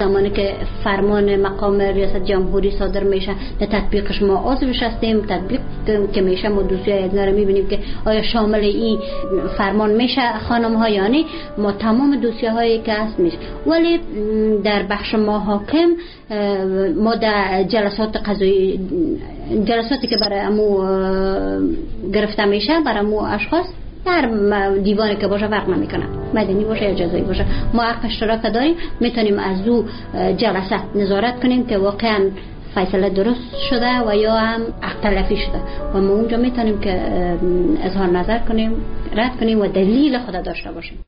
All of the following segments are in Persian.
زمانی که فرمان مقام ریاست جمهوری صادر میشه در تطبیقش ما عضوش هستیم. تطبیق که میشه ما دوسیای ادنا رو میبینیم که آیا شامل این فرمان میشه خانم ها یا نه. ما تمام دوسیه هایی که هست میشه، ولی در بخش ما حاکم ما در جلسات قضایی، جلساتی که برای امو گرفته میشه برای امو اشخاص در دیوانی که باشه فرق نمیکنه، مدنی باشه یا جزایی باشه، ما حق اشتراک داریم. میتونیم از او جلسات نظارت کنیم که واقعا فیصله درست شده و یا هم حق تلفی شده و ما اونجا میتونیم که اظهار نظر کنیم، رد کنیم و دلیل خود داشته باشیم.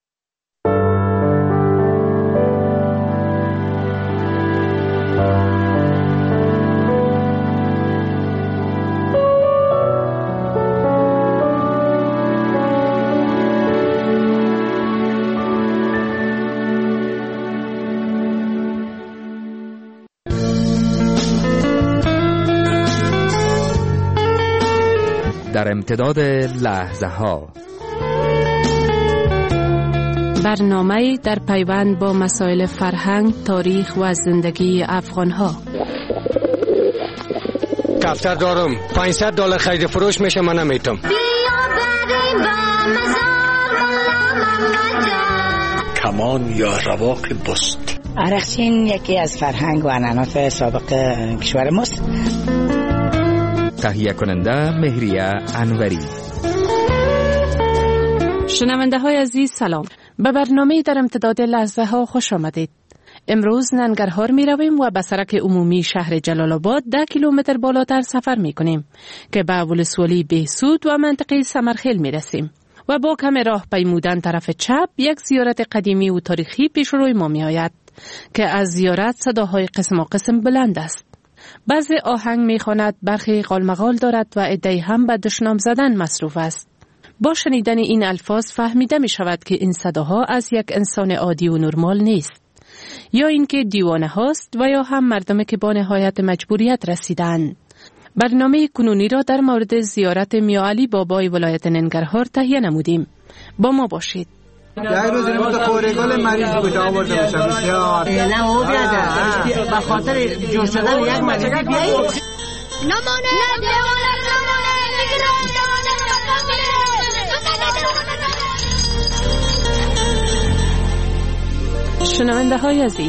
در امتداد لحظه ها، برنامه در پیوند با مسائل فرهنگ، تاریخ و زندگی افغان ها. دفتر دارم $500 خرید فروش میشه، من نمیتونم. کمان یا رواق بست. عرقچین یکی از فرهنگ و عنعنات سابق کشور ماست. تهیه کننده مهریه انوری. شنونده های عزیز سلام، به برنامه در امتداد لحظه ها خوش آمدید. امروز ننگرهار می رویم و به سرک عمومی شهر جلال آباد 10 کیلومتر بالاتر سفر می کنیم که به ولسوالی بهسود و منطقه سمرخیل می رسیم و با کم راه پیمودن طرف چپ یک زیارت قدیمی و تاریخی پیش روی ما می آید که از زیارت صداهای قسم و قسم بلند است. بعضی آهنگ میخواند، برخی قالمقال دارد و عده‌ای هم به دشنام زدن مصروف است. با شنیدن این الفاظ فهمیده می شود که این صداها از یک انسان عادی و نرمال نیست، یا اینکه دیوانه هاست و یا هم مردمی که با نهایت مجبوریت رسیدند. برنامه کنونی را در مورد زیارت میاعلی بابای ولایت ننگرهار تهیه نمودیم. با ما باشید. یک روز این بود خورگل مریض بود آورده باشم بسیار نه او بیاده به خاطر جور شدن یک مریضی بیایی نمانه شنونده های عزیز،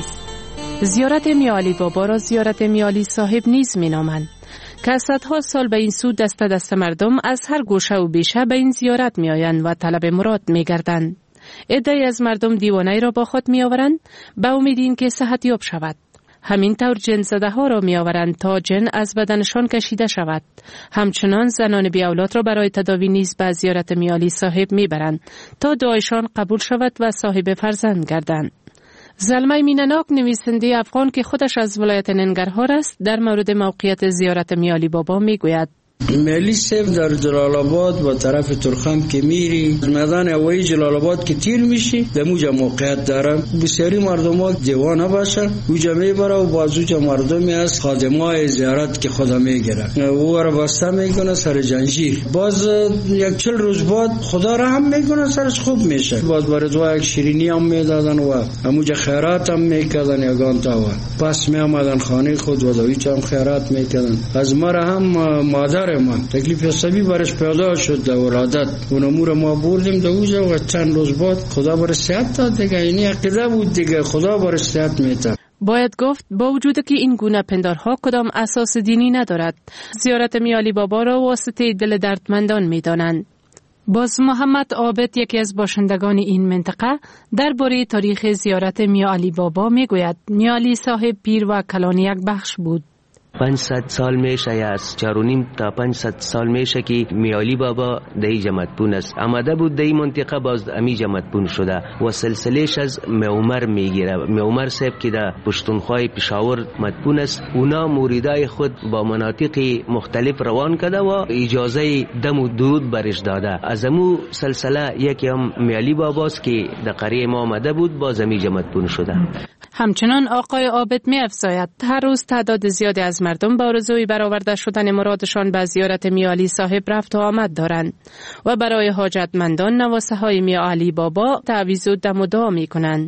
زیارت میاعلی بابا را زیارت میاعلی صاحب نیز می نامند که صدها سال به این سو دست مردم از هر گوشه و بیشه به این زیارت می آیند و طلب مراد می گردند. عده‌ای از مردم دیوانه‌ای را با خود می آورند به امید اینکه صحت یاب شود. همین طور جن زده ها را می آورند تا جن از بدنشان کشیده شود. همچنان زنان بی اولاد را برای تداوی نیز به زیارت میاعلی صاحب می برند تا دعایشان قبول شود و صاحب فرزند گردند. زلمه مینناک، نویسنده افغان که خودش از ولایت ننگرهار است، در مورد موقعیت زیارت میاعلی بابا می گوید: میاعلی صاحب در جلال آباد و طرف ترخم که میری میدان هوایی جلال آباد که تیر میشی در موجه موقعیت داره. بسیاری مردم ها دیوانه باشه اوجا میبره و بازوجا مردمی از خادمای زیارت که خدا میگیره او را بسته میکنه سر جنجیر. باز یک 40 روز بعد خدا را هم میکنه سرش خوب میشه. باز بردوا یک شیرینی هم میدادن و هموجا خیرات هم میکردن یگان تا و پس میامدن خانه خود و دویچ هم خیرات میکردن. از مرا هم مادر من تکلیف حسابی برش پیدا شد در ولادت اون امور ما بردیم در اوجا و چند روز بعد خدا برش صحت داد دیگه. اینی عقیده بود دیگه، خدا برش صحت میده. باید گفت با وجود که این گونه پندارها کدام اساس دینی ندارد، زیارت میاعلی بابا را واسطه دل دردمندان میدانند. باز محمد عابد، یکی از باشندگان این منطقه، درباره تاریخ زیارت میاعلی بابا میگوید: میاعلی صاحب پیر و کلان یک بخش بود. 500 سال میشه یا از 4.5 تا 500 سال میشه که میاعلی بابا دهی جمعتپون است. آمده بود دهی منطقه، باز امی جمعتپون شده و سلسلهش از میعمر میگیره. میعمر صاحب که در پشتونخوای پشاور مدفون است، اونا موریدای خود با مناطق مختلف روان کرده و اجازه دم و دود برش داده. از امو سلسله یکی هم میاعلی باباست که در قریه ما آمده بود، باز امی جمعتپون شده. همچنان آقای عابد می افزاید هر روز تعداد زیادی از مردم با آرزوی برآورده شدن مرادشان به زیارت میاعلی صاحب رفت و آمد دارند و برای حاجتمندان نواسه های میاعلی بابا تعویض و دم و دعا می کنند.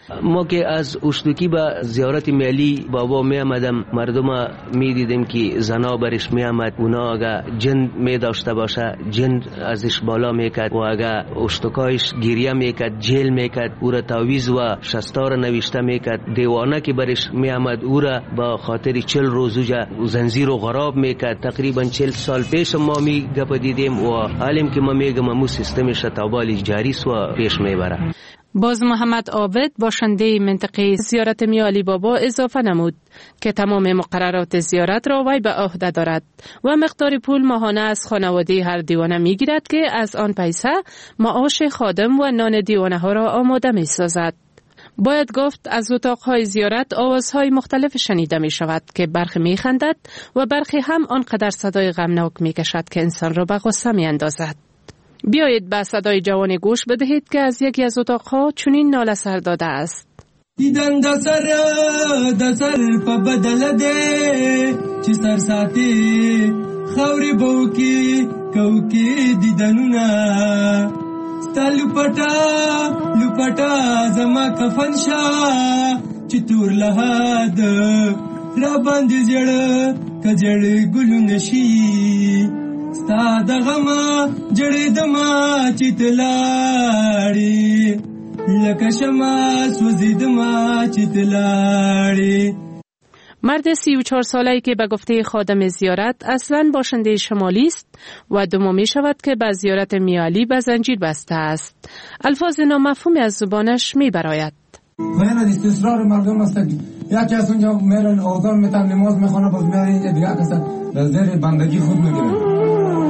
ما که از اشتکی به زیارت میالی بابا می آمدم، مردم می دیدیم که زنا برش می آمد، اونا اگه جن می داشته باشه جن ازش بالا میکرد و اگه اشتکایش گریه میکرد جیل میکرد، او را تعویض و شستار نوشته میکرد. دیوانه که برش می آمد او را با خاطر 40 روزوجه زنجیر و غراب میکرد. تقریبا 40 سال پیش ما می گپ دیدیم و حالیم که ما میگم مو سیستمش تابالی جاری و پیش میبره. باز محمد عابد باشنده منطقه زیارت میالی بابا اضافه نمود که تمام مقررات زیارت را وی به عهده دارد و مقدار پول ماهانه از خانواده هر دیوانه میگیرد که از آن پیسه معاش خادم و نان دیوانه ها را آماده می سازد. باید گفت از اتاقهای زیارت آوازهای مختلف شنیده می شود که برخی می خندد و برخی هم آنقدر صدای غمناک می کشد که انسان را به غصه می اندازد. بیایید به صدای جوان گوش بدهید که از یکی از اتاقها چنین ناله سر داده است. دیدن د سر په بدل ده چې سر ساتي خوري بو کې کو کې دیدنونه ستالو پټا زما کفن شاه چې تور لهاد را باندې جړ کجړ ګل نشي ستا د غما جړې دما چې تلاړي لکه شمع سوزیدما چې تلاړي. مرد 34 ساله‌ای که به گفته خادم زیارت اصلاً باشنده شمالی است و دوم می شود که به زیارت میالی به زنجیر بسته است. الفاظ نامفهومی از زبانش می براید. باید استثرار مردم است. یکی از اونجا میرن آذان میتن نماز میخونه باز میرن اینجا دیگه کسا در زیر بندگی خود میگیرن.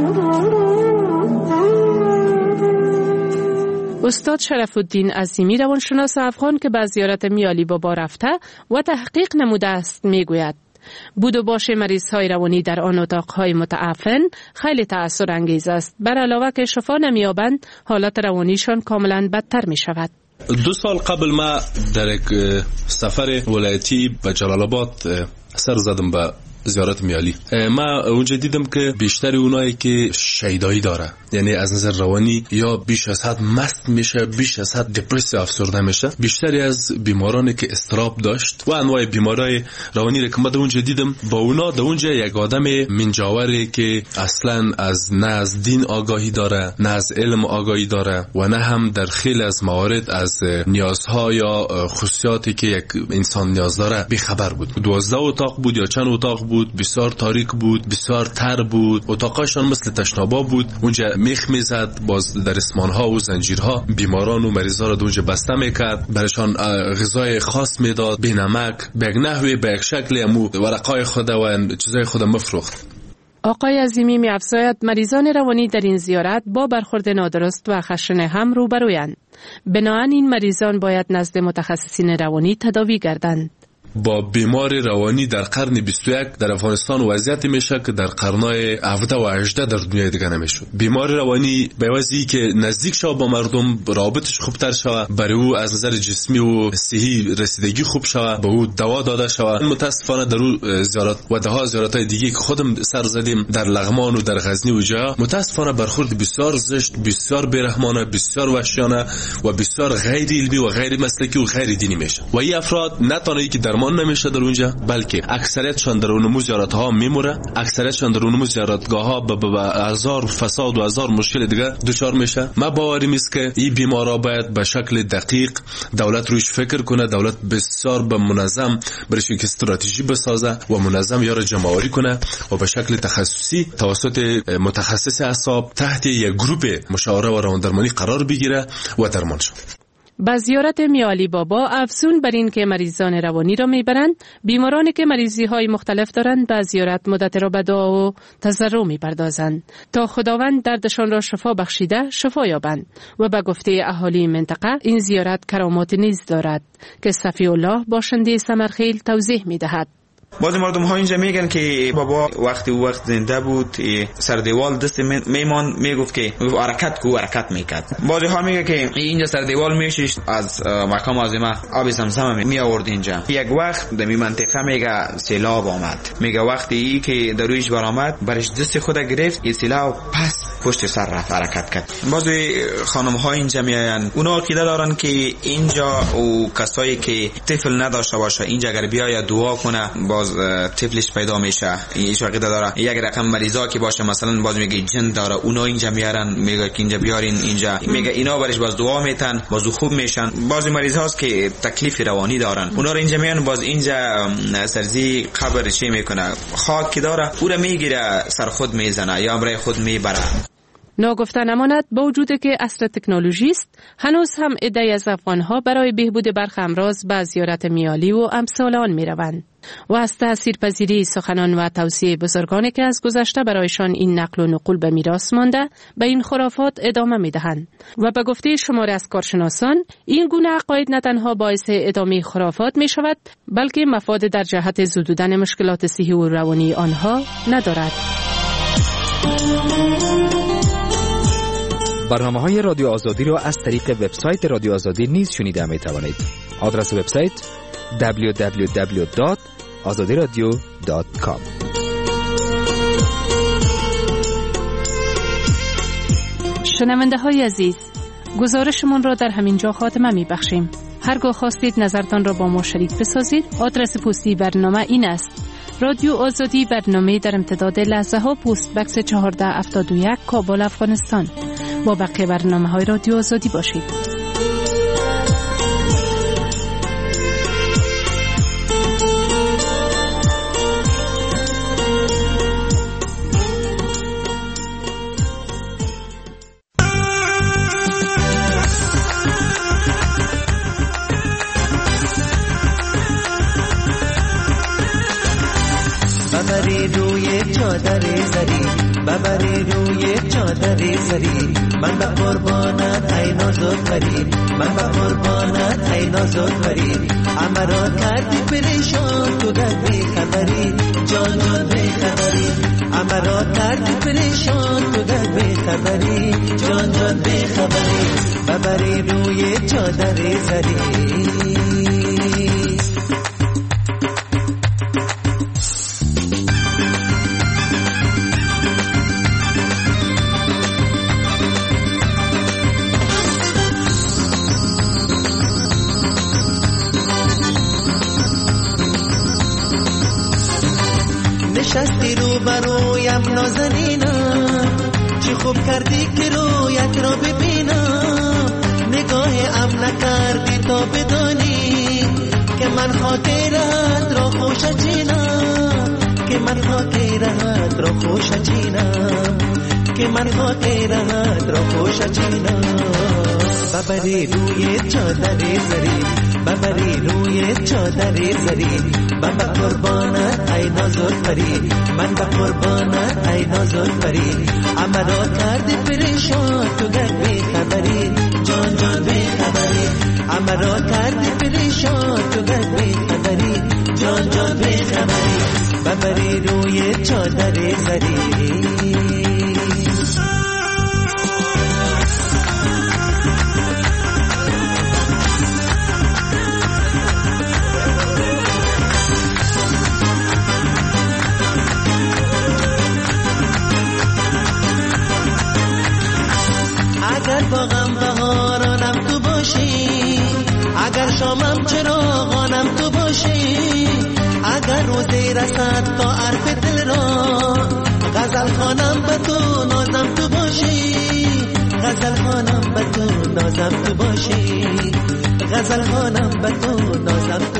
استاد شرف الدین عظیمی روانشناس افغان که به زیارت میالی بابا رفته و تحقیق نموده است میگوید بود و باش مریض‌های روانی در آن اتاق‌های متعفن خیلی تأثیر انگیز است. بر علاوه که شفا نمی‌یابند حالت روانیشان کاملا بدتر می‌شود. 2 سال قبل ما در یک سفر ولایتی به جلال آباد سر زدم به زیارت میالی. ما اونجا دیدم که بیشتر اونایی که شیدایی داره، یعنی از نظر روانی یا بیش از حد مست میشه، بیش از حد دپرسی افسرده میشه، بیشتری از بیمارانی که اضطراب داشت و انواع بیمارای روانی رو که من اونجا دیدم، با اونا در اونجا یک آدم منجاوری که اصلا نه از دین آگاهی داره، نه از علم آگاهی داره و نه هم در خیلی از موارد از نیازها یا خصوصیاتی که یک انسان نیاز داره بیخبر بود. 12 اتاق بود یا چند اتاق بود، بسیار تاریک بود، بسیار تر بود، اتاقاشان مثل تشنابا بود. اونجا میخ میزد، باز در اسمانها و زنجیرها بیماران و مریضا را اونجا بسته میکرد، برشان غذای خاص میداد، به نمک، به نحوی، به شکلی امو ورقای خود و چیزای خود مفروخت. آقای عظیمی می‌افزاید مریضان روانی در این زیارت با برخورد نادرست و خشن هم روبرویند. بنابراین این مریضان باید نزد متخصصین روانی تداوی گردند. با بیمار روانی در قرن 21 در افغانستان وضعیت میشه که در قرنهای 17 و 18 در دنیا دیگه نمیشد. بیمار روانی به واسطه که نزدیک شو با مردم، رابطش خوبتر شوه، برای او از نظر جسمی و صحی رسیدگی خوب شوه، به او دوا داده شوه. متاسفانه در او زیارت و ده ها زیارت‌های دیگه که خودم سر زدیم در لغمان و در غزنی و جا، متاسفانه برخورد بسیار زشت، بسیار بیرحمانه، بسیار وحشیانه و بسیار غیر علمی و غیر مسلکی و غیر دینی میشه. و این افراد نه تنها که درمان نمیشه در اونجا، بلکه اکثریتشان در اون زیارت‌ها میموره، اکثریتشان در اون زیارتگاه‌ها به هزار فساد و هزار مشکل دیگه دچار میشه. ما باوریم است که این بیمارا باید به شکل دقیق دولت روش فکر کنه، دولت بسیار به منظم برش یک استراتژی بسازه و منظم یارو جمع‌آوری کنه و به شکل تخصصی توسط متخصص اعصاب تحت یک گروه مشاوره و رواندرمانی قرار بگیره و درمان شه. با زیارت میالی بابا افزون بر این که مریضان روانی را میبرند، بیمارانی که مریضی های مختلف دارند به زیارت مدت را به دعا و تضرع میپردازند تا خداوند دردشان را شفا بخشیده شفا یابند. و به گفته اهالی منطقه این زیارت کرامات نیز دارد که صفی الله باشنده سمرخیل توضیح میدهد. بعضی مردم ها اینجا میگن که بابا وقتی او وقت زنده بود سر دیوال دست میمان میگفت که حرکت کو حرکت میکرد. بعضی ها میگه که اینجا سر دیوال میشیش از مقام عظیمه آب زمزم می آورد اینجا. یک وقت در این منطقه میگه سیلاب آمد، میگه وقتی ای که در رویش برآمد برش دست خود گرفت، این سیلاب پس پشت سر رفت حرکت کرد. بعضی خانم ها اینجا میاین، اونا عقیده دارن که اینجا او کسایی که طفل نداشته باشه اینجا اگر بیاید دعا کنه باز طفلش پیدا میشه. ایش عقیده داره. یک رقم مریضا که باشه مثلا باز میگه جن داره، اونا اینجا میارن میگه که اینجا بیارین اینجا، میگه اینا برش باز دعا میتن باز خوب میشن. بعضی مریض هاست که تکلیف روانی دارن، اونا رو اینجا میان باز اینجا سرزی قبر چی میکنه، خاک که داره او رو میگیره سر خود میزنه یا برای خود میبره. ناگفته نماند با وجود که عصر تکنولوژی است، هنوز هم عده‌ای از افغان‌ها برای بهبود برخی امراض به زیارت میالی و امثال آن میروند و از تاثیرپذیری سخنان و توصیه بزرگانی که از گذشته برایشان این نقل و نقول به میراث مانده به این خرافات ادامه میدهند و به گفته شماری از کارشناسان این گونه عقاید نه تنها باعث ادامه خرافات می شود بلکه مفاد در جهت زدودن مشکلات صحی و روانی آنها ندارد. برنامه‌های رادیو آزادی را از طریق وبسایت رادیو آزادی نیز شنیده می‌توانید. آدرس وبسایت www.azadiradio.com. شنونده‌های عزیز، گزارشمان را در همین جا خاتمه می‌بخشیم. هرگاه خواستید نظرتان را با ما شریک بسازید، آدرس پستی برنامه این است: رادیو آزادی، برنامه در امتداد لحظه ها، پست بکس 1471 کابل، افغانستان. با بقیه برنامه‌های رادیو آزادی باشید. ببری روی چادر زری، من به قربانت ای نازک پری، من به قربانت ای نازک پری، امرا کردی پریشان تو در بی خبری، جان جان بی خبری، امرا کردی پریشان تو در بی خبری، جان جان بی خبری، ببری روی چادر زری. نشستی رو برویم نازنینم، چی خوب کردی که رویت را ببینم، نگاه ام نکردی تا بدانی که من خاطرت را خوش چینم، که من خاطرت را خوش چینم، که من خاطرت را خوش چینم. ببری روی چادر زری، ببری روی چادر زری، من به قربانت ای نازک پری، من به قربانت ای نازک پری، امرا کردی پریشان تو گر بی خبری، جان جان بی خبری، امرا کردی پریشان تو گر بی خبری، جان جان بی خبری، ببری روی چادر زری. اگر باغم بهارانم تو باشی، اگر شامم چراغانم تو باشی، اگر روزی رسد تا عرف دل را، غزل خانم به تو نازم تو باشی، غزل خانم به تو نازم تو باشی، غزل خانم به تو نازم تو